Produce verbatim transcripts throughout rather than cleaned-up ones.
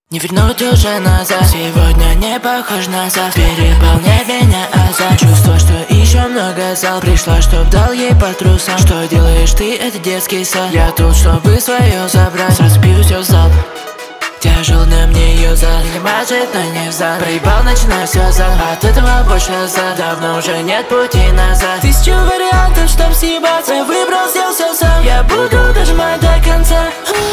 Не вернуть уже назад. Сегодня не похож на завтра. Переполняет меня азарт. Чувство, что еще много зал. Пришла, чтоб дал ей по трусам. Что делаешь ты, это детский сад. Я тут, чтобы свое забрать. Сразу пью все в залп. Тяжел на мне ее зад. Или мажет, но не в зад. Проебал, начинаю все зад. От этого больше зад. Давно уже нет пути назад. Тысячу вариантов, чтоб съебаться. Я выбрал, сделал все сам. Я буду дожимать до конца.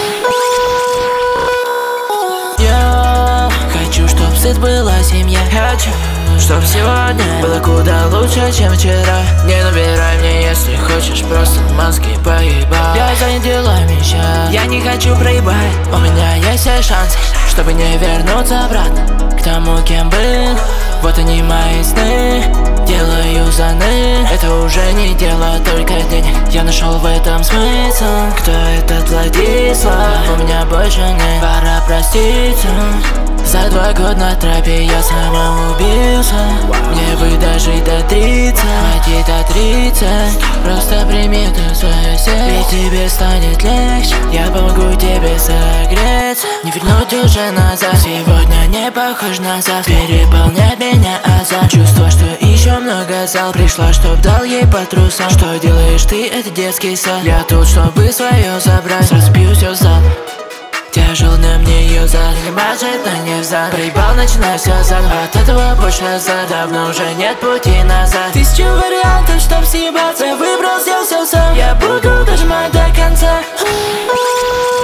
Я хочу, чтоб сыт была семья. Хочу, чтоб сегодня было куда лучше, чем вчера. Не набирай мне, если хочешь, просто мозги поебал. Я занят делами щас. Я не хочу проебать. У меня есть все шансы, чтобы не вернуться обратно к тому, кем был. Вот они мои сны. Делаю заны. Это уже не дело только денег. Я нашел в этом смысл. Кто этот Владислав? У меня больше нет. Пора проститься. За два года на тропе я самоубился. Мне бы дожить до тридцать. Хватит до тридцать. Просто прими это в свое сердце. И тебе станет легче. Я помогу тебе согреться. Не вернуть уже назад. Сегодня не похож на завтра. Переполняет меня азарт. Чувство, что еще много зал. Пришла, чтоб дал ей по трусам. Что делаешь ты, это детский сад. Я тут, чтобы свое забрать. Сразу пью все в залп. Тяжел на мне ее зад. Или мажет, но не в зад. Проебал, начинаю все заново. От этого больше зад. Давно уже нет пути назад. Тысячу вариантов, чтоб съебаться. Я выбрал, сделал все сам. Я буду дожимать до конца.